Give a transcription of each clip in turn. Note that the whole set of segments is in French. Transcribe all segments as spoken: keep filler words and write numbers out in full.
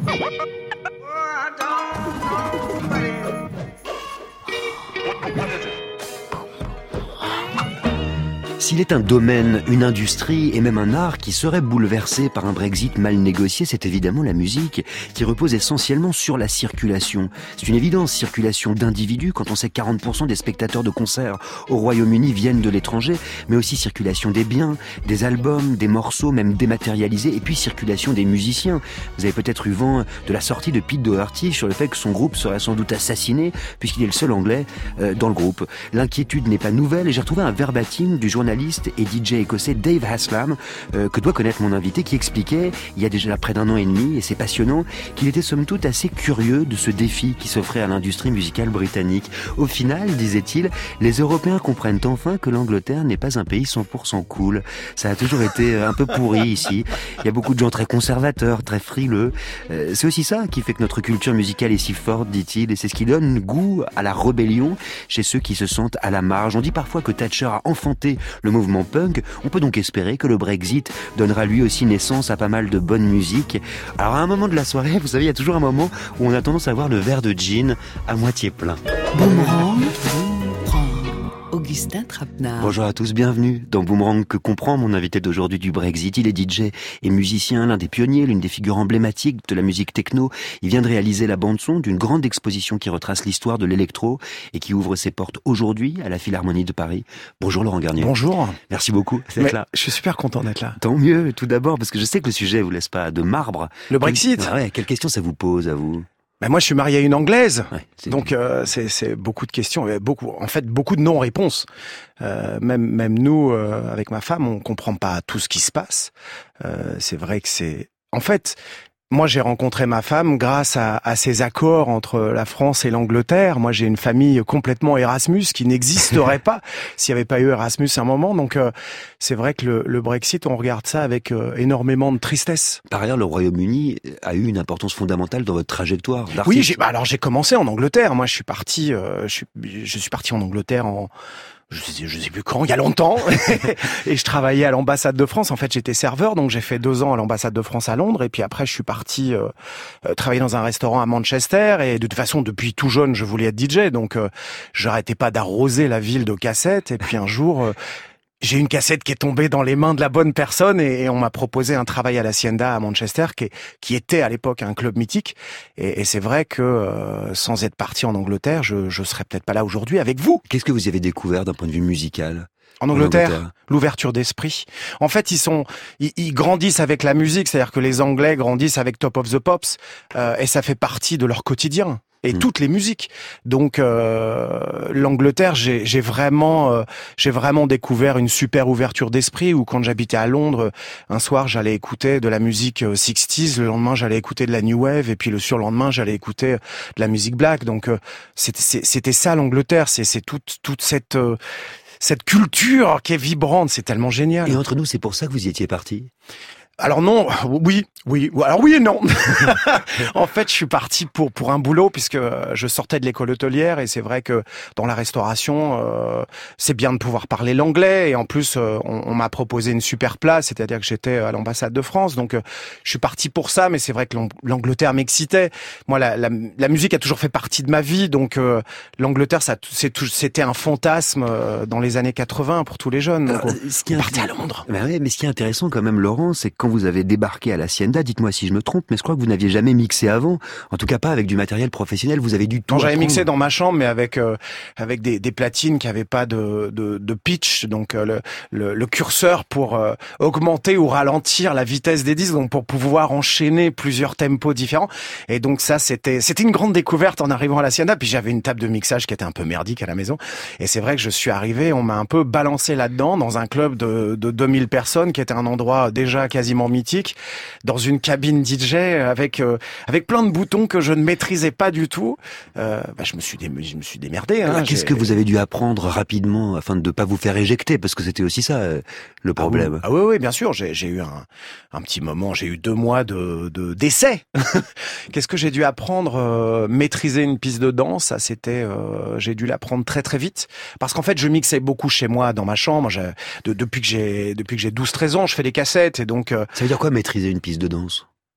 S'il est un domaine, une industrie et même un art qui serait bouleversé par un Brexit mal négocié, c'est évidemment la musique, qui repose essentiellement sur la circulation. C'est une évidence, circulation d'individus, quand on sait que quarante pour cent des spectateurs de concerts au Royaume-Uni viennent de l'étranger, mais aussi circulation des biens, des albums, des morceaux, même dématérialisés, et puis circulation des musiciens. Vous avez peut-être eu vent de la sortie de Pete Doherty sur le fait que son groupe serait sans doute assassiné, puisqu'il est le seul anglais euh, dans le groupe. L'inquiétude n'est pas nouvelle, et j'ai retrouvé un verbatim du journaliste et D J écossais Dave Haslam, euh, que doit connaître mon invité, qui expliquait, il y a déjà près d'un an et demi, et c'est passionnant, qu'il était somme toute assez curieux de ce défi qui s'offrait à l'industrie musicale britannique. Au final, disait-il, les Européens comprennent enfin que l'Angleterre n'est pas un pays cent pour cent cool. Ça a toujours été un peu pourri ici. Il y a beaucoup de gens très conservateurs, très frileux. Euh, c'est aussi ça qui fait que notre culture musicale est si forte, dit-il, et c'est ce qui donne goût à la rébellion chez ceux qui se sentent à la marge. On dit parfois que Thatcher a enfanté le mouvement punk. On peut donc espérer que le Brexit donnera lui aussi naissance à pas mal de bonne musique. Alors à un moment de la soirée, vous savez, il y a toujours un moment où on a tendance à voir le verre de gin à moitié plein. Boomerang, Augustin Trapenard. Bonjour à tous, bienvenue dans Boomerang, que comprend mon invité d'aujourd'hui du Brexit. Il est D J et musicien, l'un des pionniers, l'une des figures emblématiques de la musique techno. Il vient de réaliser la bande-son d'une grande exposition qui retrace l'histoire de l'électro et qui ouvre ses portes aujourd'hui à la Philharmonie de Paris. Bonjour Laurent Garnier. Bonjour. Merci beaucoup d'être là. Je suis super content d'être là. Tant mieux, tout d'abord, parce que je sais que le sujet vous laisse pas de marbre. Le Brexit. Ah ouais, quelle question ça vous pose à vous? Ben moi, je suis marié à une Anglaise, ouais, c'est donc euh, c'est, c'est beaucoup de questions, beaucoup, en fait, beaucoup de non-réponses. Euh, même, même nous, euh, avec ma femme, on comprend pas tout ce qui se passe. Euh, c'est vrai que c'est, en fait, moi, j'ai rencontré ma femme grâce à, à ces accords entre la France et l'Angleterre. Moi, j'ai une famille complètement Erasmus qui n'existerait pas s'il n'y avait pas eu Erasmus à un moment. Donc, euh, c'est vrai que le, le Brexit, on regarde ça avec euh, énormément de tristesse. Par ailleurs, le Royaume-Uni a eu une importance fondamentale dans votre trajectoire d'artiste. Oui, j'ai, bah alors j'ai commencé en Angleterre. Moi, je suis parti, euh, je suis, je suis parti en Angleterre en je sais, je sais plus quand, il y a longtemps, et je travaillais à l'ambassade de France. En fait, j'étais serveur, donc j'ai fait deux ans à l'ambassade de France à Londres, et puis après, je suis parti euh, travailler dans un restaurant à Manchester, et de toute façon, depuis tout jeune, je voulais être D J, donc euh, j'arrêtais pas d'arroser la ville de cassettes, et puis un jour... Euh, j'ai une cassette qui est tombée dans les mains de la bonne personne et, et on m'a proposé un travail à l'Hacienda à Manchester qui, qui était à l'époque un club mythique. Et, et c'est vrai que euh, sans être parti en Angleterre, je, je serais peut-être pas là aujourd'hui avec vous. Qu'est-ce que vous avez découvert d'un point de vue musical ? En Angleterre, en Angleterre, l'ouverture d'esprit. En fait, ils sont, ils, ils grandissent avec la musique, c'est-à-dire que les Anglais grandissent avec Top of the Pops, euh, et ça fait partie de leur quotidien. Et mmh. toutes les musiques. Donc euh, l'Angleterre, j'ai, j'ai vraiment, euh, j'ai vraiment découvert une super ouverture d'esprit. Où quand j'habitais à Londres, un soir j'allais écouter de la musique sixties, le lendemain j'allais écouter de la new wave, et puis le surlendemain j'allais écouter de la musique black. Donc euh, c'était, c'était ça l'Angleterre. C'est, c'est toute, toute cette, euh, cette culture qui est vibrante. C'est tellement génial. Et entre nous, c'est pour ça que vous y étiez parti ? Alors non, oui, oui, alors oui et non. En fait, je suis parti pour pour un boulot puisque je sortais de l'école hôtelière et c'est vrai que dans la restauration, euh, c'est bien de pouvoir parler l'anglais et en plus euh, on, on m'a proposé une super place, c'est-à-dire que j'étais à l'ambassade de France, donc euh, je suis parti pour ça. Mais c'est vrai que l'Angleterre m'excitait. Moi, la, la, la musique a toujours fait partie de ma vie, donc euh, l'Angleterre, ça, c'est tout, c'était un fantasme euh, dans les années quatre-vingts pour tous les jeunes. Donc, Alors, on, ce qui est on partait à Londres. Ben ouais, mais ce qui est intéressant quand même, Laurent, c'est que quand vous avez débarqué à l'Hacienda, dites-moi si je me trompe, mais je crois que vous n'aviez jamais mixé avant. En tout cas, pas avec du matériel professionnel. Vous avez dû tout. Non, j'avais apprendre. mixé dans ma chambre, mais avec euh, avec des, des platines qui avaient pas de de, de pitch, donc euh, le, le le curseur pour euh, augmenter ou ralentir la vitesse des disques, donc pour pouvoir enchaîner plusieurs tempos différents. Et donc ça, c'était c'était une grande découverte en arrivant à l'Hacienda. Puis j'avais une table de mixage qui était un peu merdique à la maison. Et c'est vrai que je suis arrivé, on m'a un peu balancé là-dedans dans un club de de deux mille personnes, qui était un endroit déjà quasiment mythique, dans une cabine D J avec euh, avec plein de boutons que je ne maîtrisais pas du tout. Euh, bah, je me suis dé... je me suis démerdé. Hein, Qu'est-ce j'ai... que vous avez dû apprendre rapidement afin de ne pas vous faire éjecter, parce que c'était aussi ça euh, le problème. Ah oui, ah oui, oui, bien sûr. J'ai, j'ai eu un, un petit moment. J'ai eu deux mois de, de d'essai. Qu'est-ce que j'ai dû apprendre euh, Maîtriser une piste de danse, ça c'était. Euh, j'ai dû l'apprendre très très vite, parce qu'en fait, je mixais beaucoup chez moi dans ma chambre. J'ai, de, depuis que j'ai depuis que j'ai douze treize ans, je fais des cassettes et donc. Euh, Ça veut dire quoi maîtriser une piste de danse ?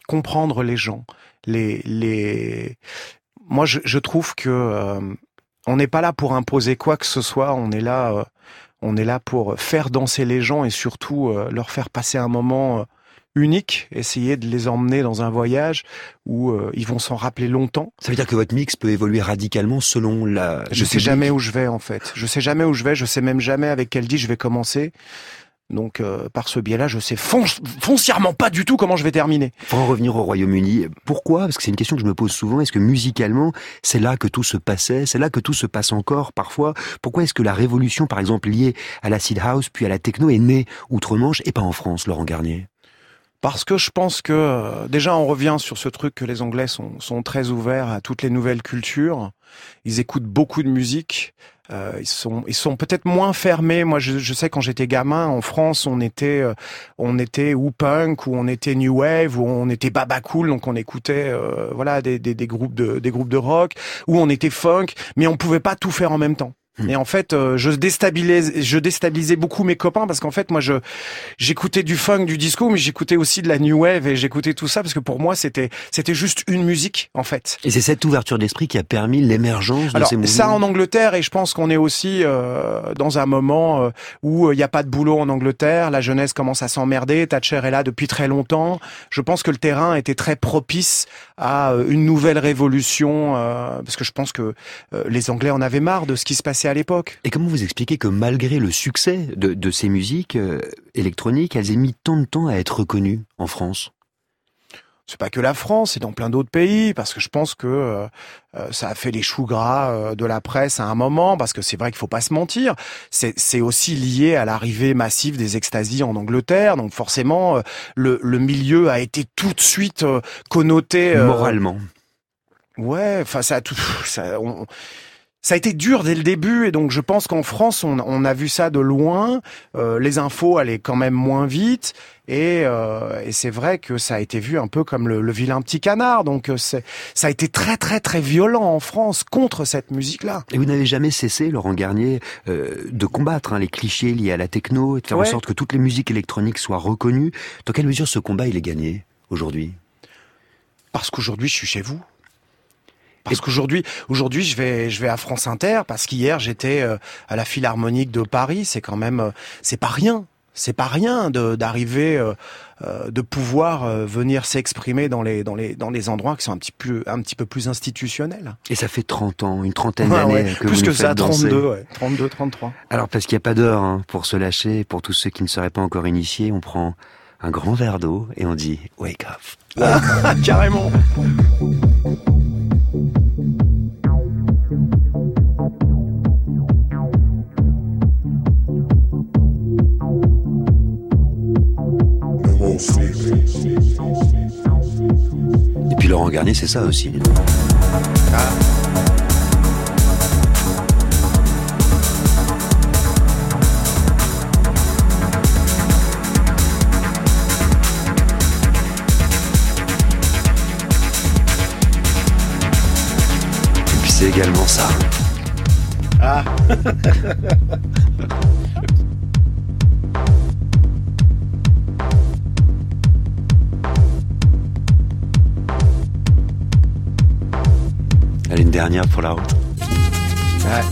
comprendre les gens. Les, les... Moi, je, je trouve que euh, on n'est pas là pour imposer quoi que ce soit. On est là, euh, on est là pour faire danser les gens et surtout euh, leur faire passer un moment euh, unique. Essayer de les emmener dans un voyage où euh, ils vont s'en rappeler longtemps. Ça veut dire que votre mix peut évoluer radicalement selon la... Je sais jamais où je vais en fait. Je sais jamais où je vais. Je sais même jamais avec quel disque je vais commencer. Donc, euh, par ce biais-là, je sais fon- foncièrement pas du tout comment je vais terminer. Pour en revenir au Royaume-Uni, pourquoi ? Parce que c'est une question que je me pose souvent. Est-ce que musicalement, c'est là que tout se passait ? C'est là que tout se passe encore, parfois ? Pourquoi est-ce que la révolution, par exemple, liée à l'acid house, puis à la techno, est née outre-Manche et pas en France, Laurent Garnier ? Parce que je pense que, euh, déjà, on revient sur ce truc que les Anglais sont, sont très ouverts à toutes les nouvelles cultures. Ils écoutent beaucoup de musique. Euh, ils sont, ils sont peut-être moins fermés. Moi, je, je sais quand j'étais gamin en France, on était, euh, on était ou punk, ou on était new wave, ou on était baba cool, donc on écoutait, euh, voilà, des, des, des groupes de, des groupes de rock, ou on était funk, mais on pouvait pas tout faire en même temps. Et en fait, euh, je déstabilisais, je déstabilisais beaucoup mes copains parce qu'en fait, moi, je j'écoutais du funk, du disco, mais j'écoutais aussi de la new wave et j'écoutais tout ça parce que pour moi, c'était c'était juste une musique en fait. Et c'est cette ouverture d'esprit qui a permis l'émergence de Alors, ces mouvements. ça en Angleterre, et je pense qu'on est aussi euh, dans un moment euh, où il n'y a pas de boulot en Angleterre, la jeunesse commence à s'emmerder, Thatcher est là depuis très longtemps. Je pense que le terrain était très propice à euh, une nouvelle révolution euh, parce que je pense que euh, les Anglais en avaient marre de ce qui se passait à l'époque. Et comment vous expliquez que malgré le succès de, de ces musiques euh, électroniques, elles aient mis tant de temps à être reconnues en France ? C'est pas que la France, c'est dans plein d'autres pays, parce que je pense que euh, ça a fait les choux gras euh, de la presse à un moment, parce que c'est vrai qu'il faut pas se mentir. C'est, c'est aussi lié à l'arrivée massive des extasies en Angleterre, donc forcément euh, le, le milieu a été tout de suite euh, connoté euh, moralement. Ouais, enfin ça a tout. Ça, on, Ça a été dur dès le début et donc je pense qu'en France on, on a vu ça de loin. Euh, les infos allaient quand même moins vite et, euh, et c'est vrai que ça a été vu un peu comme le, le vilain petit canard. Donc c'est, ça a été très très très violent en France contre cette musique-là. Et vous n'avez jamais cessé, Laurent Garnier, euh, de combattre hein, les clichés liés à la techno et de faire ouais. en sorte que toutes les musiques électroniques soient reconnues. Dans quelle mesure ce combat il est gagné aujourd'hui ? Parce qu'aujourd'hui je suis chez vous. Parce qu'aujourd'hui, aujourd'hui, je vais, je vais à France Inter parce qu'hier j'étais euh, à la Philharmonique de Paris. C'est quand même, euh, c'est pas rien. C'est pas rien de, d'arriver, euh, euh, de pouvoir euh, venir s'exprimer dans les, dans les, dans les endroits qui sont un petit peu, un petit peu plus institutionnels. Et ça fait trente ans, une trentaine ouais, d'années ouais. que plus vous que nous ça, faites danser. trente-deux, ouais. trente-deux, trente-trois. Alors parce qu'il n'y a pas d'heure hein, pour se lâcher. Pour tous ceux qui ne seraient pas encore initiés, on prend un grand verre d'eau et on dit wake up. Ah, carrément. Et puis Laurent Garnier, c'est ça aussi. Ah. Et puis c'est également ça. Ah. Allez, une dernière pour la route. Ouais.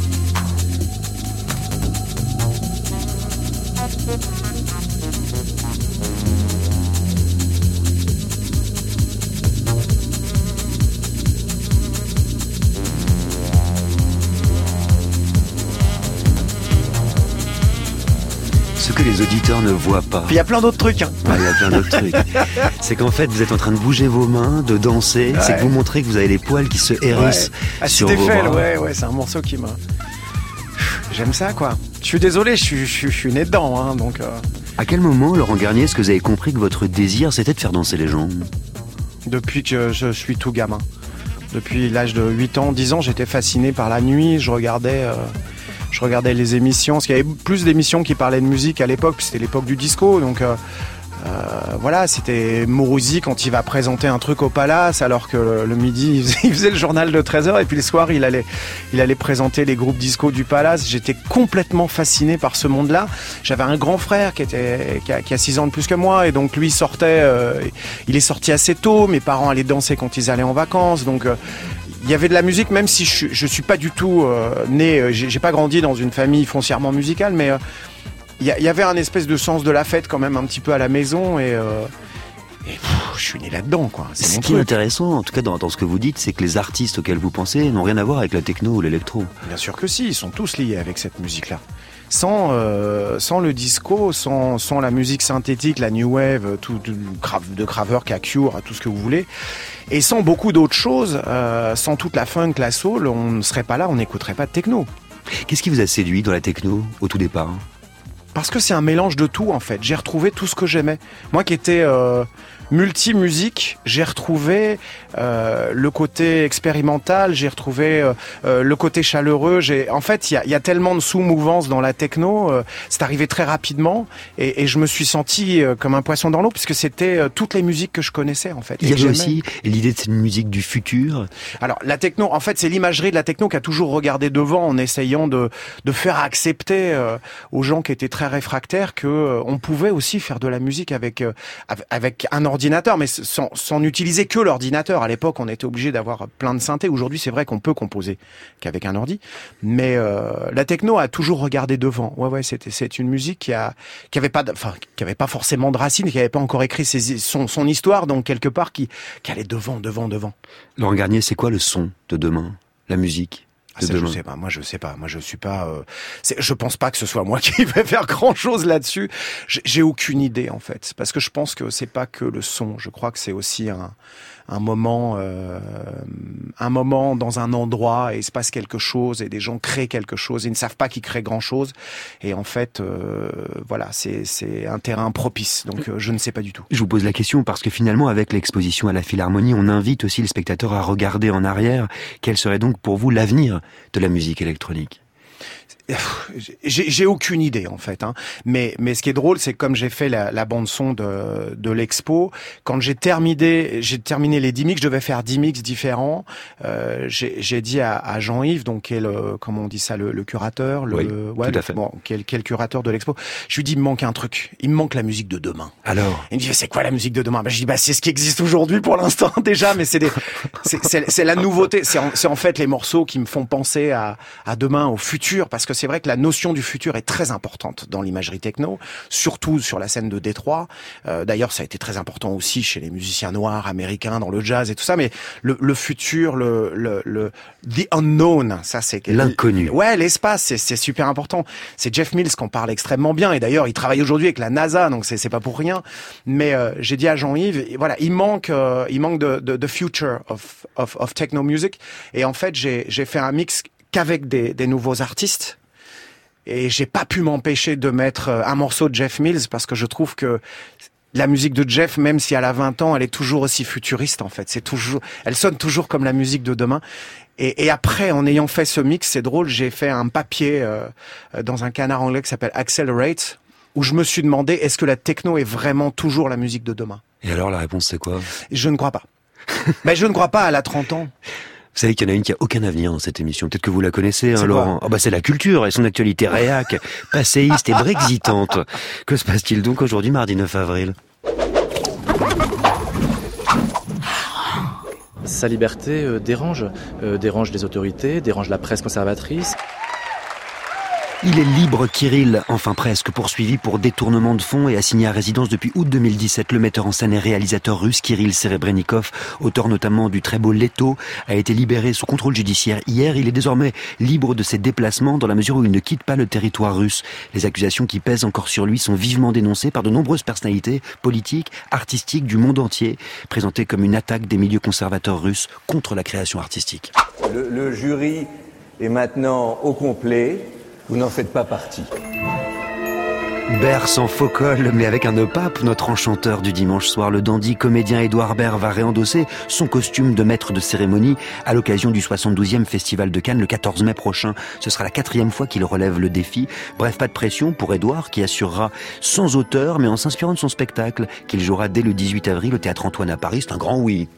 Ce que les auditeurs ne voient pas. Puis il y a plein d'autres trucs. Hein. Ouais, il y a plein d'autres trucs. C'est qu'en fait, vous êtes en train de bouger vos mains, de danser. Ouais. C'est que vous montrez que vous avez les poils qui se hérissent ouais. sur vos bras. Ouais, ouais, c'est un morceau qui m'a... J'aime ça, quoi. Je suis désolé, je suis, je suis, je suis né dedans, hein, donc... Euh... À quel moment, Laurent Garnier, est-ce que vous avez compris que votre désir, c'était de faire danser les gens ? Depuis que je suis tout gamin. Depuis l'âge de huit ans, dix ans, j'étais fasciné par la nuit. Je regardais... Euh... Je regardais les émissions, parce qu'il y avait plus d'émissions qui parlaient de musique à l'époque, puis c'était l'époque du disco, donc euh, Euh, voilà, c'était Mourouzi quand il va présenter un truc au Palace, alors que le, le midi il faisait, il faisait le journal de treize heures et puis le soir il allait, il allait présenter les groupes disco du Palace. J'étais complètement fasciné par ce monde-là. J'avais un grand frère qui était qui a, qui a six ans de plus que moi et donc lui sortait, euh, il est sorti assez tôt. Mes parents allaient danser quand ils allaient en vacances, donc. Euh, Il y avait de la musique, même si je, je suis pas du tout euh, né, j'ai, j'ai pas grandi dans une famille foncièrement musicale, mais euh, il y, y avait un espèce de sens de la fête quand même un petit peu à la maison et, euh, et pff, je suis né là-dedans, quoi. C'est Ce mon qui est truc. intéressant, en tout cas dans, dans ce que vous dites, c'est que les artistes auxquels vous pensez n'ont rien à voir avec la techno ou l'électro. Bien sûr que si, ils sont tous liés avec cette musique-là. Sans, euh, sans le disco, sans, sans la musique synthétique, la new wave, tout, de, de Kraftwerk à Cure, à tout ce que vous voulez, et sans beaucoup d'autres choses, euh, sans toute la funk, la soul, on ne serait pas là, on n'écouterait pas de techno. Qu'est-ce qui vous a séduit dans la techno au tout départ ? Parce que c'est un mélange de tout, en fait. J'ai retrouvé tout ce que j'aimais. Moi qui étais euh, multi-musique, j'ai retrouvé euh, le côté expérimental, j'ai retrouvé euh, euh, le côté chaleureux. J'ai, en fait, il y a, y a tellement de sous-mouvances dans la techno. Euh, c'est arrivé très rapidement et, et je me suis senti euh, comme un poisson dans l'eau puisque c'était euh, toutes les musiques que je connaissais, en fait. Il y avait j'aimais. aussi l'idée de cette musique du futur. Alors, la techno, en fait, c'est l'imagerie de la techno qui a toujours regardé devant en essayant de, de faire accepter euh, aux gens qui étaient très réfractaires que euh, on pouvait aussi faire de la musique avec euh, avec un ordinateur, mais sans, sans utiliser que l'ordinateur. À l'époque, on était obligé d'avoir plein de synthés. Aujourd'hui, c'est vrai qu'on peut composer qu'avec un ordi, mais euh, la techno a toujours regardé devant. Ouais, ouais, c'était c'est une musique qui a qui avait pas, de, enfin, qui avait pas forcément de racines, qui avait pas encore écrit ses, son son histoire, donc quelque part qui qui allait devant, devant, devant. Laurent Garnier, c'est quoi le son de demain ? La musique ? Ah, ça, je sais pas. Moi, je sais pas. Moi, je suis pas. Euh, c'est, je pense pas que ce soit moi qui vais faire grand chose là-dessus. J'ai, j'ai aucune idée en fait, parce que je pense que c'est pas que le son. Je crois que c'est aussi un un moment, euh, un moment dans un endroit et il se passe quelque chose et des gens créent quelque chose. Ils ne savent pas qu'ils créent grand chose et en fait, euh, voilà, c'est c'est un terrain propice. Donc, euh, je ne sais pas du tout. Je vous pose la question parce que finalement, avec l'exposition à la Philharmonie, on invite aussi le spectateur à regarder en arrière. Quel serait donc pour vous l'avenir de la musique électronique ? J'ai, j'ai aucune idée en fait, hein. mais mais ce qui est drôle, c'est que comme j'ai fait la, la bande son de de l'expo, quand j'ai terminé j'ai terminé les dix mix, je devais faire dix mix différents. Euh, j'ai j'ai dit à, à Jean-Yves, donc qui est le, comment on dit ça, le, le curateur, le oui, ouais, tout le, à fait. bon, qui est, qui est le curateur de l'expo. Je lui dis il me manque un truc, il me manque la musique de demain. Alors, il me dit c'est quoi la musique de demain? Ben je dis bah c'est ce qui existe aujourd'hui pour l'instant déjà, mais c'est des c'est c'est, c'est la nouveauté, c'est en, c'est en fait les morceaux qui me font penser à à demain, au futur, parce que c'est vrai que la notion du futur est très importante dans l'imagerie techno, surtout sur la scène de Détroit. Euh, d'ailleurs, ça a été très important aussi chez les musiciens noirs américains dans le jazz et tout ça. Mais le, le futur, le, le, le the unknown, ça c'est l'inconnu. Ouais, l'espace, c'est, c'est super important. C'est Jeff Mills qu'on parle extrêmement bien. Et d'ailleurs, il travaille aujourd'hui avec la NASA, donc c'est, c'est pas pour rien. Mais euh, j'ai dit à Jean-Yves, voilà, il manque, euh, il manque de, de, de future of, of, of techno music. Et en fait, j'ai, j'ai fait un mix qu'avec des, des nouveaux artistes. Et j'ai pas pu m'empêcher de mettre un morceau de Jeff Mills parce que je trouve que la musique de Jeff, même si elle a vingt ans, elle est toujours aussi futuriste en fait. C'est toujours, elle sonne toujours comme la musique de demain. Et, et après, en ayant fait ce mix, c'est drôle, j'ai fait un papier euh, dans un canard anglais qui s'appelle Accelerate, où je me suis demandé est-ce que la techno est vraiment toujours la musique de demain ? Et alors la réponse c'est quoi ? Je ne crois pas. Mais je ne crois pas, elle a trente ans. Vous savez qu'il y en a une qui a aucun avenir dans cette émission. Peut-être que vous la connaissez, hein, c'est Laurent. Oh bah c'est la culture et son actualité réac, passéiste et brexitante. Que se passe-t-il donc aujourd'hui, mardi neuf avril ? Sa liberté euh, dérange, euh, dérange les autorités, dérange la presse conservatrice. Il est libre, Kirill, enfin presque, poursuivi pour détournement de fonds et assigné à résidence depuis août deux mille dix-sept. Le metteur en scène et réalisateur russe Kirill Serebrennikov, auteur notamment du très beau Leto, a été libéré sous contrôle judiciaire hier. Il est désormais libre de ses déplacements dans la mesure où il ne quitte pas le territoire russe. Les accusations qui pèsent encore sur lui sont vivement dénoncées par de nombreuses personnalités politiques, artistiques du monde entier, présentées comme une attaque des milieux conservateurs russes contre la création artistique. Le, le jury est maintenant au complet. Vous n'en faites pas partie. Baird sans faux col, mais avec un nœud pape, notre enchanteur du dimanche soir, le dandy comédien Édouard Baird va réendosser son costume de maître de cérémonie à l'occasion du soixante-douzième Festival de Cannes le quatorze mai prochain. Ce sera la quatrième fois qu'il relève le défi. Bref, pas de pression pour Édouard qui assurera sans auteur, mais en s'inspirant de son spectacle qu'il jouera dès le dix-huit avril au Théâtre Antoine à Paris. C'est un grand oui.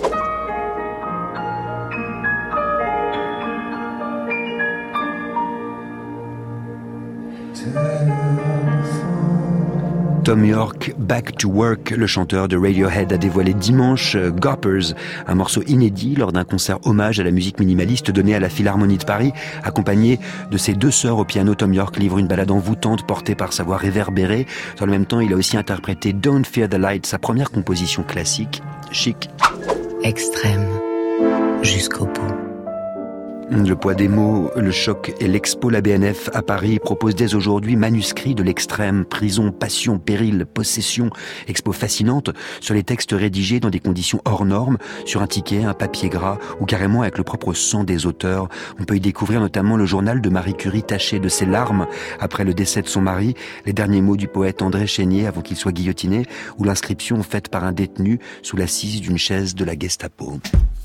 Thom Yorke, Back to Work, le chanteur de Radiohead, a dévoilé dimanche euh, Goppers, un morceau inédit lors d'un concert hommage à la musique minimaliste donné à la Philharmonie de Paris. Accompagné de ses deux sœurs au piano, Thom Yorke livre une balade envoûtante portée par sa voix réverbérée. Dans le même temps, il a aussi interprété Don't Fear the Light, sa première composition classique, chic. Extrême, jusqu'au bout. Le poids des mots, le choc et l'expo La B N F à Paris proposent dès aujourd'hui manuscrits de l'extrême, prison, passion, péril, possession, expo fascinante sur les textes rédigés dans des conditions hors normes, sur un ticket, un papier gras ou carrément avec le propre sang des auteurs. On peut y découvrir notamment le journal de Marie Curie taché de ses larmes après le décès de son mari, les derniers mots du poète André Chénier avant qu'il soit guillotiné, ou l'inscription faite par un détenu sous l'assise d'une chaise de la Gestapo.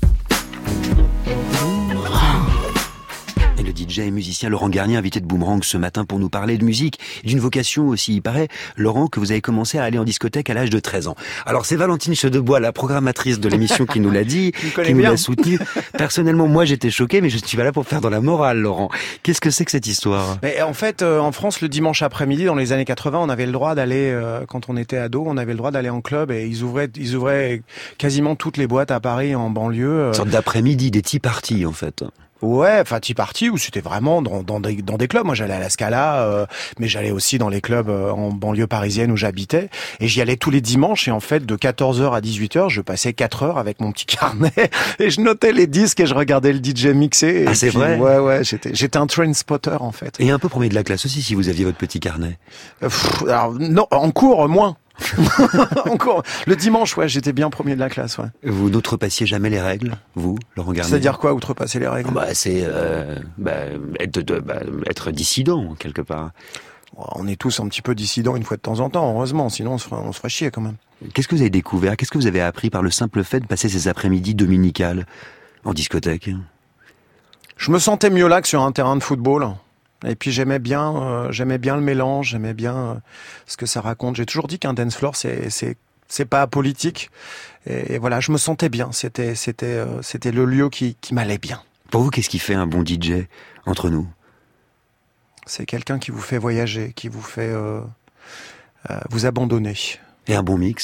Et le D J et musicien Laurent Garnier, invité de Boomerang ce matin pour nous parler de musique et d'une vocation aussi, il paraît, Laurent, que vous avez commencé à aller en discothèque à l'âge de treize ans. Alors c'est Valentine Chedebois, la programmatrice de l'émission, qui nous l'a dit, qui nous l'a soutenu. Personnellement, moi j'étais choqué, mais je suis pas là pour faire dans la morale, Laurent. Qu'est-ce que c'est que cette histoire ? Mais en fait, euh, en France, le dimanche après-midi, dans les années quatre-vingts, on avait le droit d'aller, euh, quand on était ado, on avait le droit d'aller en club et ils ouvraient, ils ouvraient quasiment toutes les boîtes à Paris, en banlieue. Euh... Une sorte d'après-midi, des tea parties en fait. Ouais, enfin tea party où c'était vraiment dans, dans, des, dans des clubs. Moi, j'allais à la Scala, euh, mais j'allais aussi dans les clubs euh, en banlieue parisienne où j'habitais. Et j'y allais tous les dimanches. Et en fait, de quatorze heures à dix-huit heures, je passais quatre heures avec mon petit carnet et je notais les disques et je regardais le D J mixer. Ah, c'est puis, vrai. Ouais, ouais. J'étais, j'étais un train spotter en fait. Et un peu premier de la classe aussi, si vous aviez votre petit carnet. Euh, pff, alors non, en cours moins. Encore le dimanche, ouais, j'étais bien premier de la classe, ouais. Vous n'outrepassiez jamais les règles, vous, Laurent Garnier ? C'est-à-dire quoi, outrepasser les règles ? Bah, c'est euh, bah, être, de, bah, être dissident quelque part. On est tous un petit peu dissidents une fois de temps en temps, heureusement, sinon on se ferait, on se ferait chier quand même. Qu'est-ce que vous avez découvert ? Qu'est-ce que vous avez appris par le simple fait de passer ces après-midi dominicales en discothèque ? Je me sentais mieux là que sur un terrain de football. Et puis j'aimais bien, euh, j'aimais bien le mélange, j'aimais bien euh, ce que ça raconte. J'ai toujours dit qu'un dance floor c'est c'est c'est pas apolitique. Et, et voilà, je me sentais bien. C'était c'était euh, c'était le lieu qui qui m'allait bien. Pour vous, qu'est-ce qui fait un bon D J entre nous ? C'est quelqu'un qui vous fait voyager, qui vous fait euh, euh, vous abandonner. Et un bon mix ?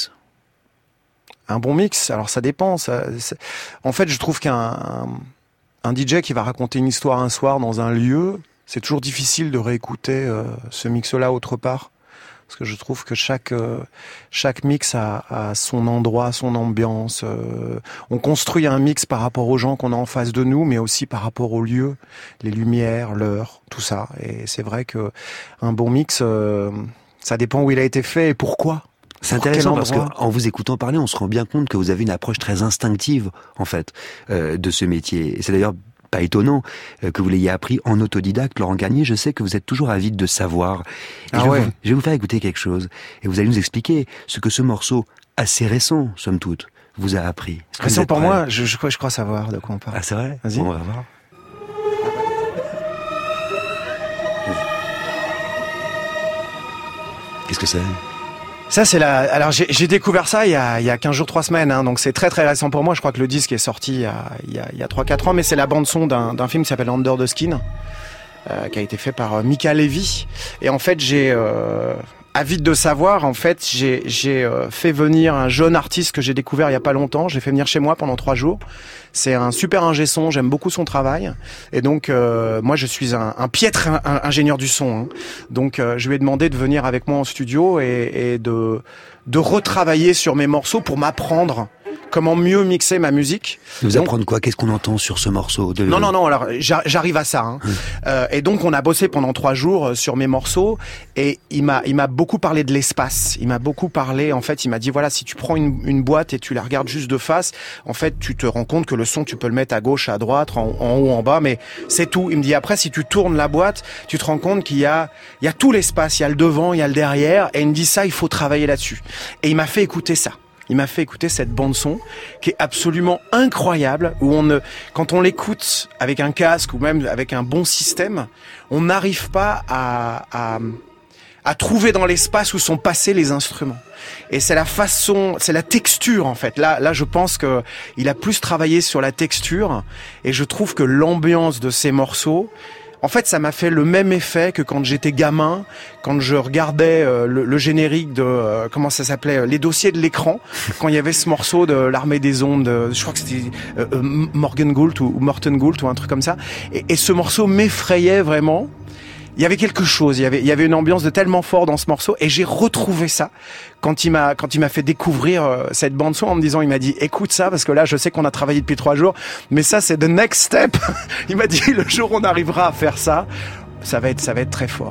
Un bon mix. Alors ça dépend. Ça, en fait, je trouve qu'un un, un D J qui va raconter une histoire un soir dans un lieu, c'est toujours difficile de réécouter euh, ce mix-là autre part, parce que je trouve que chaque euh, chaque mix a, a son endroit, son ambiance. Euh, on construit un mix par rapport aux gens qu'on a en face de nous, mais aussi par rapport au lieu, les lumières, l'heure, tout ça. Et c'est vrai que un bon mix, euh, ça dépend où il a été fait et pourquoi. C'est intéressant parce qu'en vous écoutant parler, on se rend bien compte que vous avez une approche très instinctive, en fait, euh, de ce métier. Et c'est d'ailleurs pas étonnant que vous l'ayez appris en autodidacte, Laurent Garnier. Je sais que vous êtes toujours avide de savoir. Et ah je, ouais. vais vous, je vais vous faire écouter quelque chose. Et vous allez nous expliquer ce que ce morceau, assez récent, somme toute, vous a appris. Récent pour prêt ? Moi, je, je, crois, je crois savoir de quoi on parle. Ah, c'est vrai ? Vas-y. Bon, on va voir. Qu'est-ce que c'est ? Ça, c'est la. Alors, j'ai, j'ai découvert ça il y a, il y a quinze jours, trois semaines, hein, donc c'est très très récent pour moi. Je crois que le disque est sorti il y a, il y a, il y a trois quatre ans, mais c'est la bande-son d'un, d'un film qui s'appelle Under the Skin, euh, qui a été fait par euh, Mika Levy. Et en fait, j'ai. Euh, avide de savoir, en fait, j'ai, j'ai euh, fait venir un jeune artiste que j'ai découvert il y a pas longtemps. Je l'ai fait venir chez moi pendant trois jours. C'est un super ingé son, j'aime beaucoup son travail. Et donc, euh, moi, je suis un, un piètre un, un ingénieur du son. Hein. Donc, euh, je lui ai demandé de venir avec moi en studio et, et de, de retravailler sur mes morceaux pour m'apprendre comment mieux mixer ma musique. Vous donc, apprendre quoi? Qu'est-ce qu'on entend sur ce morceau de... Non, non, non. Alors, j'arrive à ça. Hein. Hum. Euh, et donc, on a bossé pendant trois jours sur mes morceaux, et il m'a, il m'a beaucoup parlé de l'espace. Il m'a beaucoup parlé. En fait, il m'a dit voilà, si tu prends une, une boîte et tu la regardes juste de face, en fait, tu te rends compte que le son, tu peux le mettre à gauche, à droite, en, en haut, en bas, mais c'est tout. Il me dit après, si tu tournes la boîte, tu te rends compte qu'il y a, il y a tout l'espace, il y a le devant, il y a le derrière, et il me dit ça, il faut travailler là-dessus. Et il m'a fait écouter ça. Il m'a fait écouter cette bande son qui est absolument incroyable, où on ne, quand on l'écoute avec un casque ou même avec un bon système, on n'arrive pas à, à, à trouver dans l'espace où sont passés les instruments. Et c'est la façon, c'est la texture en fait. Là, là, je pense que il a plus travaillé sur la texture, et je trouve que l'ambiance de ces morceaux, en fait, ça m'a fait le même effet que quand j'étais gamin, quand je regardais euh, le, le générique de euh, comment ça s'appelait, les dossiers de l'écran, quand il y avait ce morceau de l'Armée des Ondes, euh, je crois que c'était euh, Morgan Gould ou, ou Morten Gould ou un truc comme ça. Et, et ce morceau m'effrayait vraiment. Il y avait quelque chose, il y avait, il y avait une ambiance de tellement fort dans ce morceau, et j'ai retrouvé ça quand il m'a, quand il m'a fait découvrir euh, cette bande son en me disant, il m'a dit, écoute ça, parce que là, je sais qu'on a travaillé depuis trois jours, mais ça, c'est the next step. Il m'a dit, le jour où on arrivera à faire ça, ça va être, ça va être très fort.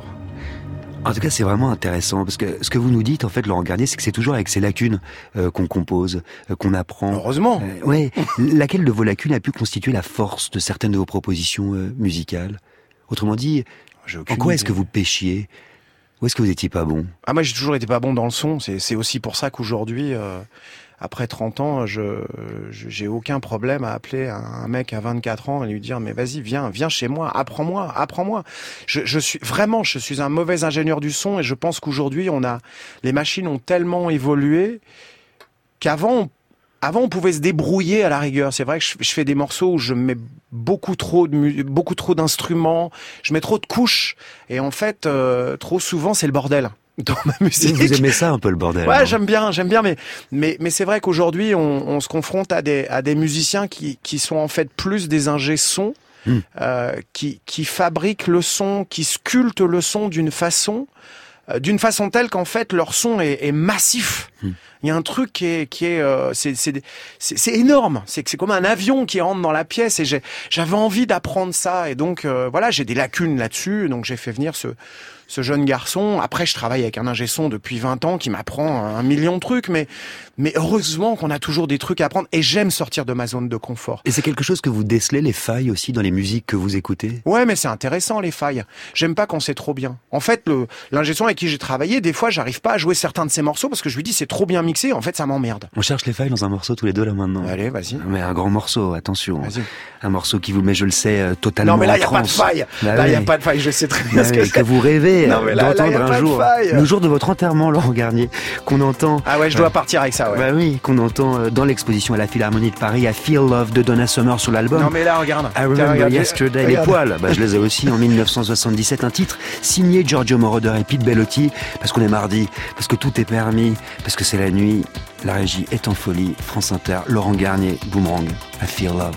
En tout cas, c'est vraiment intéressant, parce que ce que vous nous dites, en fait, Laurent Garnier, c'est que c'est toujours avec ces lacunes euh, qu'on compose, euh, qu'on apprend. Heureusement. Euh, ouais. Laquelle de vos lacunes a pu constituer la force de certaines de vos propositions euh, musicales? Autrement dit, en quoi est-ce que vous pêchiez? Où est-ce que vous étiez pas bon? Ah, moi, j'ai toujours été pas bon dans le son. C'est, c'est aussi pour ça qu'aujourd'hui, euh, après trente ans, je, je, j'ai aucun problème à appeler un mec à vingt-quatre ans et lui dire, mais vas-y, viens, viens chez moi, apprends-moi, apprends-moi. Je, je suis, vraiment, je suis un mauvais ingénieur du son, et je pense qu'aujourd'hui, on a, les machines ont tellement évolué qu'avant, on Avant, on pouvait se débrouiller à la rigueur. C'est vrai que je, je fais des morceaux où je mets beaucoup trop de mu- beaucoup trop d'instruments, je mets trop de couches, et en fait, euh, trop souvent, c'est le bordel dans ma musique. Vous aimez ça un peu, le bordel? Ouais, alors. j'aime bien, j'aime bien, mais mais mais c'est vrai qu'aujourd'hui, on, on se confronte à des à des musiciens qui qui sont en fait plus des ingé sons, mmh. euh, qui qui fabriquent le son, qui sculptent le son d'une façon. D'une façon telle qu'en fait leur son est, est massif. Mmh. Il y a un truc qui est, qui est, euh, c'est, c'est, c'est, c'est énorme. C'est que c'est comme un avion qui rentre dans la pièce, et j'ai, j'avais envie d'apprendre ça, et donc euh, voilà, j'ai des lacunes là-dessus. Donc j'ai fait venir ce, ce jeune garçon. Après, je travaille avec un ingé son depuis vingt ans qui m'apprend un million de trucs, mais mais heureusement qu'on a toujours des trucs à apprendre, et j'aime sortir de ma zone de confort. Et c'est quelque chose que vous décelez, les failles aussi dans les musiques que vous écoutez? Ouais, mais c'est intéressant, les failles. J'aime pas quand c'est trop bien. En fait, le l'ingé son avec qui j'ai travaillé, des fois, j'arrive pas à jouer certains de ses morceaux parce que je lui dis c'est trop bien mixé. En fait, ça m'emmerde. On cherche les failles dans un morceau tous les deux là maintenant. Allez, vas-y. Mais un grand morceau, attention. Vas-y. Un morceau qui vous met, je le sais, euh, totalement en transe. Non, mais là, il y a pas de transe. faille. Bah là, il oui. y a pas de faille. Je sais très bien Bah ce oui, que que c'est. vous rêvez Non, mais là, d'entendre là, y a un pas de jour, faille. le jour de votre enterrement, Laurent Garnier, qu'on entend. Ah ouais, je dois partir avec ça. Ouais. Bah oui, qu'on entend euh, dans l'exposition à la Philharmonie de Paris, à Feel Love de Donna Summer sur l'album. Non, mais là, regarde. I Remember regarde, Yesterday, regarde. les poils. Bah, je les ai aussi en dix-neuf cent soixante-dix-sept, un titre signé Giorgio Moroder et Pete Bellotti, parce qu'on est mardi, parce que tout est permis, parce que c'est la nuit. La régie est en folie. France Inter, Laurent Garnier, Boomerang, I Feel Love.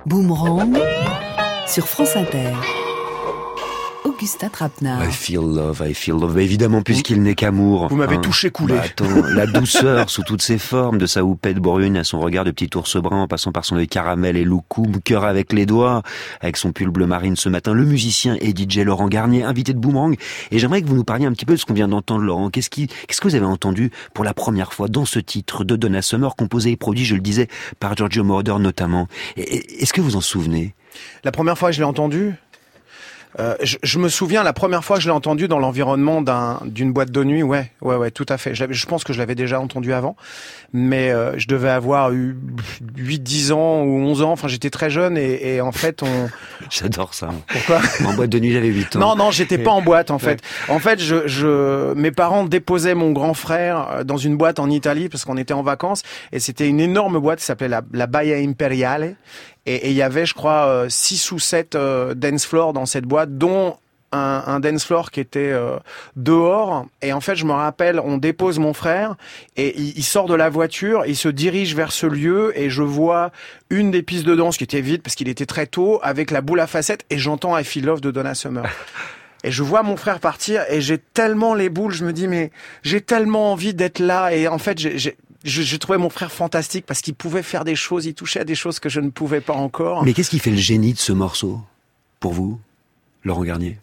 Boomerang sur France Inter. Augustin Trapenard. I feel love, I feel love. Bah, évidemment, puisqu'il n'est qu'amour. Vous m'avez hein. touché coulé. Bah, attends, la douceur sous toutes ses formes, de sa houppette brune à son regard de petit ours brun, en passant par son œil caramel et loukoum, cœur avec les doigts, avec son pull bleu marine ce matin, le musicien et D J Laurent Garnier, invité de Boomerang. Et j'aimerais que vous nous parliez un petit peu de ce qu'on vient d'entendre, Laurent. Qu'est-ce qui, qu'est-ce que vous avez entendu pour la première fois dans ce titre de Donna Summer, composé et produit, je le disais, par Giorgio Moroder notamment. Et, est-ce que vous en souvenez? La première fois que je l'ai entendu, Euh, je, je me souviens la première fois que je l'ai entendu dans l'environnement d'un, d'une boîte de nuit, ouais, ouais, ouais, tout à fait. Je, je pense que je l'avais déjà entendu avant, mais euh, je devais avoir eu huit, dix ans ou onze ans. Enfin, j'étais très jeune et, et en fait, on. J'adore ça. Pourquoi? En boîte de nuit, j'avais huit ans. Non, non, j'étais pas en boîte en fait. En fait, je, je, mes parents déposaient mon grand frère dans une boîte en Italie parce qu'on était en vacances et c'était une énorme boîte qui s'appelait la, la Baia Imperiale. Et il y avait, je crois, euh, six ou sept euh, dance floors dans cette boîte, dont un, un dance floor qui était euh, dehors. Et en fait, je me rappelle, on dépose mon frère et il, il sort de la voiture, il se dirige vers ce lieu et je vois une des pistes de danse qui était vide parce qu'il était très tôt, avec la boule à facettes, et j'entends I Feel Love de Donna Summer. Et je vois mon frère partir et j'ai tellement les boules, je me dis mais j'ai tellement envie d'être là. Et en fait, j'ai, j'ai Je, je trouvais mon frère fantastique parce qu'il pouvait faire des choses, il touchait à des choses que je ne pouvais pas encore. Mais qu'est-ce qui fait le génie de ce morceau, pour vous, Laurent Garnier?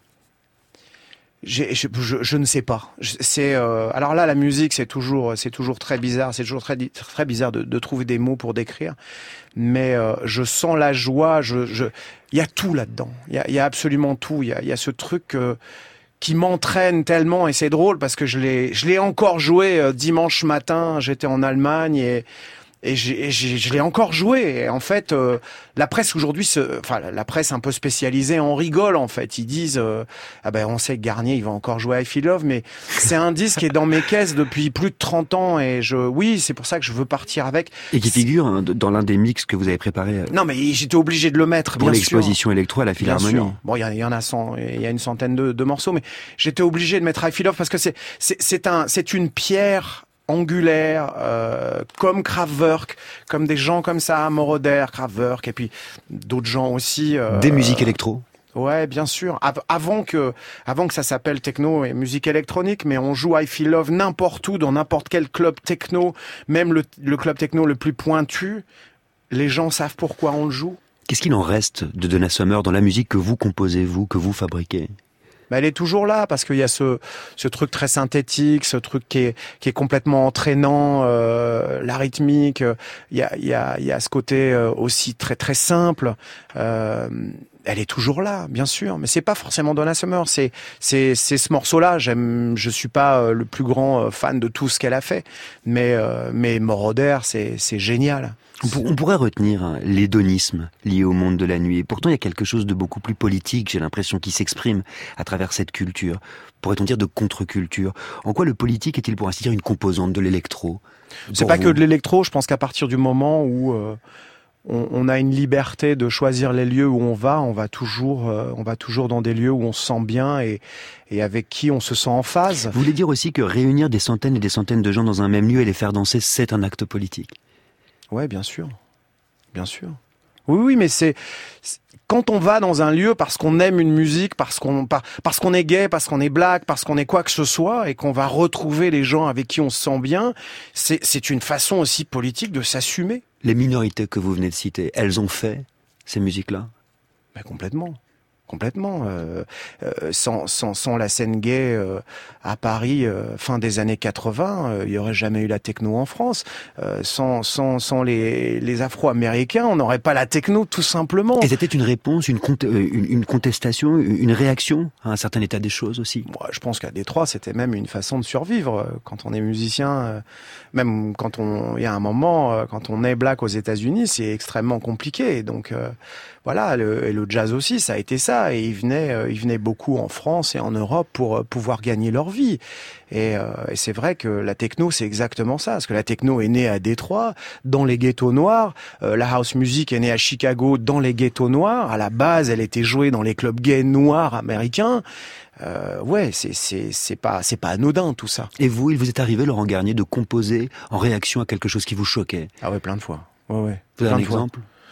J'ai, je, je, je ne sais pas. C'est euh, alors là, la musique, c'est toujours, c'est toujours très bizarre. C'est toujours très, très bizarre de, de trouver des mots pour décrire. Mais euh, je sens la joie. Je, je, il y a tout là-dedans. Il y a, il y a absolument tout. Il y a, il y a ce truc. Euh, qui m'entraîne tellement, et c'est drôle parce que je l'ai, je l'ai encore joué euh, dimanche matin. J'étais en Allemagne et et, j'ai, et j'ai, je l'ai encore joué. Et en fait, euh, la presse aujourd'hui, se, enfin la presse un peu spécialisée, en rigole en fait. Ils disent euh, ah ben on sait que Garnier il va encore jouer I Feel Love, mais c'est un disque qui est dans mes caisses depuis plus de trente ans et je, oui, c'est pour ça que je veux partir avec. Et qui figure hein, dans l'un des mix que vous avez préparé. Non mais j'étais obligé de le mettre. Pour bien l'exposition sûr. électro à la Philharmonie. Bien sûr. Bon, il y, y en a cent, il y a une centaine de, de morceaux, mais j'étais obligé de mettre I Feel Love parce que c'est, c'est, c'est un, c'est une pierre angulaire, euh, comme Kraftwerk, comme des gens comme ça, Moroder, Kraftwerk, et puis d'autres gens aussi. Euh, des musiques électro. Ouais, bien sûr. Av- avant que, avant que ça s'appelle techno et musique électronique, mais on joue I Feel Love n'importe où, dans n'importe quel club techno, même le, le club techno le plus pointu. Les gens savent pourquoi on le joue. Qu'est-ce qu'il en reste de Donna Summer dans la musique que vous composez, vous, que vous fabriquez? Mais elle est toujours là parce qu'il y a ce ce truc très synthétique, ce truc qui est qui est complètement entraînant, euh, la rythmique. Il y a il y a il y a ce côté aussi très très simple. Euh, elle est toujours là, bien sûr, mais c'est pas forcément Donna Summer. C'est c'est c'est ce morceau-là. J'aime. Je suis pas le plus grand fan de tout ce qu'elle a fait, mais euh, mais Moroder, c'est c'est génial. On pourrait retenir l'hédonisme lié au monde de la nuit. Et pourtant, il y a quelque chose de beaucoup plus politique, j'ai l'impression, qui s'exprime à travers cette culture. Pourrait-on dire de contre-culture? En quoi le politique est-il, pour ainsi dire, une composante de l'électro? C'est pas vous? Que de l'électro. Je pense qu'à partir du moment où euh, on, on a une liberté de choisir les lieux où on va, on va toujours, euh, on va toujours dans des lieux où on se sent bien et, et avec qui on se sent en phase. Vous voulez dire aussi que réunir des centaines et des centaines de gens dans un même lieu et les faire danser, c'est un acte politique? Ouais, bien sûr, bien sûr. Oui, oui, mais c'est, c'est quand on va dans un lieu parce qu'on aime une musique, parce qu'on par, parce qu'on est gay, parce qu'on est black, parce qu'on est quoi que ce soit, et qu'on va retrouver les gens avec qui on se sent bien, c'est c'est une façon aussi politique de s'assumer. Les minorités que vous venez de citer, elles ont fait ces musiques-là? Ben complètement. Complètement. Euh, euh, sans, sans, sans la scène gay euh, à Paris, euh, fin des années quatre-vingts, euh, il y aurait jamais eu la techno en France. Euh, sans sans, sans les, les Afro-Américains, on n'aurait pas la techno, tout simplement. Et c'était une réponse, une, cont- une, une contestation, une réaction à un certain état des choses aussi? Moi, je pense qu'à Détroit, c'était même une façon de survivre. Quand on est musicien, euh, même quand on... Il y a un moment, euh, quand on est black aux États-Unis, c'est extrêmement compliqué. Donc... Euh, Voilà, le, et le jazz aussi, ça a été ça. Et ils venaient, euh, ils venaient beaucoup en France et en Europe pour euh, pouvoir gagner leur vie. Et, euh, et c'est vrai que la techno, c'est exactement ça. Parce que la techno est née à Détroit, dans les ghettos noirs. Euh, la house music est née à Chicago, dans les ghettos noirs. À la base, elle était jouée dans les clubs gays noirs américains. Euh, ouais, c'est c'est c'est pas c'est pas anodin tout ça. Et vous, il vous est arrivé, Laurent Garnier, de composer en réaction à quelque chose qui vous choquait? Ah ouais, plein de fois. Ouais, ouais. Vous avez un exemple?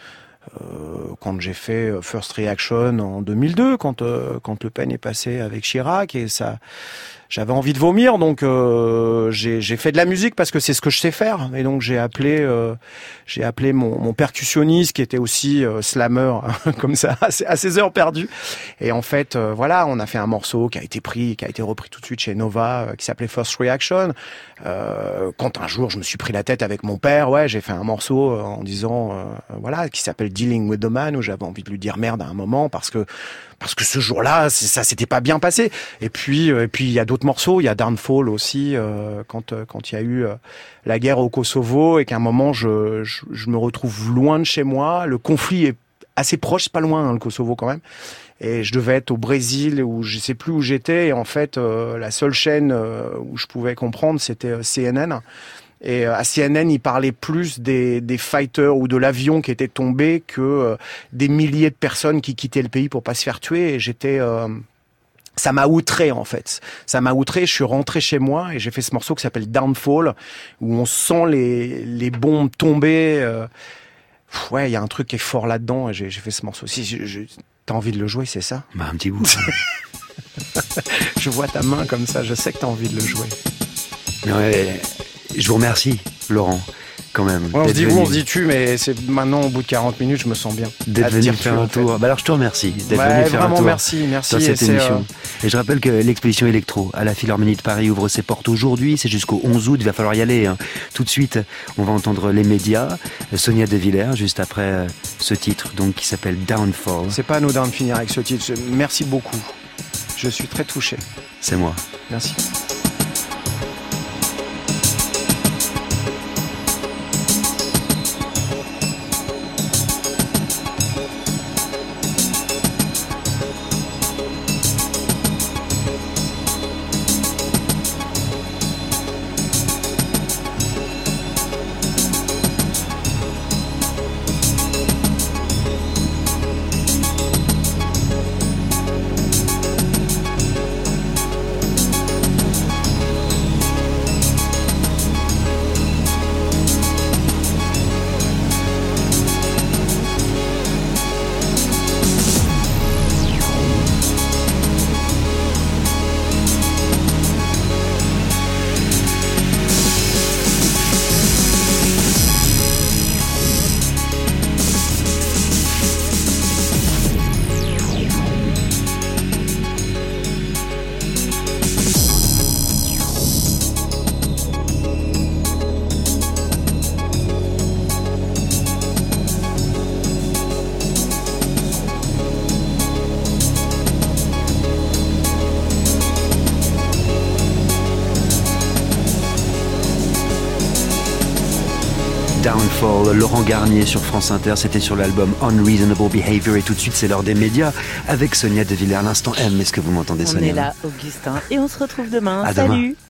euh, quand j'ai fait First Reaction en deux mille deux, quand euh, quand Le Pen est passé avec Chirac, et ça, j'avais envie de vomir, donc euh, j'ai j'ai fait de la musique parce que c'est ce que je sais faire, et donc j'ai appelé euh, j'ai appelé mon, mon percussionniste qui était aussi euh, slammer hein, comme ça à ses, à ses heures perdues, et en fait euh, voilà, on a fait un morceau qui a été pris, qui a été repris tout de suite chez Nova, euh, qui s'appelait First Reaction. Euh, quand un jour je me suis pris la tête avec mon père, ouais, j'ai fait un morceau euh, en disant euh, voilà, qui s'appelle Dealing with the Man, où j'avais envie de lui dire merde à un moment parce que parce que ce jour-là, ça s'était pas bien passé. Et puis, euh, et puis il y a d'autres morceaux. Il y a Downfall aussi, euh, quand euh, quand il y a eu euh, la guerre au Kosovo et qu'à un moment je, je je me retrouve loin de chez moi. Le conflit est assez proche, c'est pas loin hein, le Kosovo quand même. Et je devais être au Brésil où je sais plus où j'étais. Et en fait, euh, la seule chaîne euh, où je pouvais comprendre, c'était euh, C N N. Et à C N N, ils parlaient plus des, des fighters ou de l'avion qui était tombé que euh, des milliers de personnes qui quittaient le pays pour pas se faire tuer. Et j'étais, euh, ça m'a outré en fait. Ça m'a outré. Je suis rentré chez moi et j'ai fait ce morceau qui s'appelle Downfall, où on sent les les bombes tomber. Euh, ouais, il y a un truc qui est fort là-dedans. Et j'ai, j'ai fait ce morceau. Si je, je, t'as envie de le jouer, c'est ça? Bah un petit bout. Je vois ta main comme ça. Je sais que t'as envie de le jouer. Ouais. Je vous remercie, Laurent, quand même. Ouais, on se dit vous, on se dit tu, mais c'est maintenant, au bout de quarante minutes, je me sens bien. D'être venu faire un tour. En fait. Bah alors, je te remercie d'être ouais, venu faire vraiment, un tour. merci, merci. Dans cette et émission. Euh... Et je rappelle que l'exposition Electro à la Philharmonie de Paris ouvre ses portes aujourd'hui. C'est jusqu'au onze août. Il va falloir y aller. Hein. Tout de suite, on va entendre les médias. Sonia De Villers, juste après ce titre, donc, qui s'appelle Downfall. C'est pas anodin de finir avec ce titre. Merci beaucoup. Je suis très touché. C'est moi. Merci. Downfall, Laurent Garnier sur France Inter, c'était sur l'album Unreasonable Behavior, et tout de suite c'est l'heure des médias avec Sonia De Villers. L'instant M, est-ce que vous m'entendez, Sonia? On est là, Augustin, et on se retrouve demain. À Salut demain.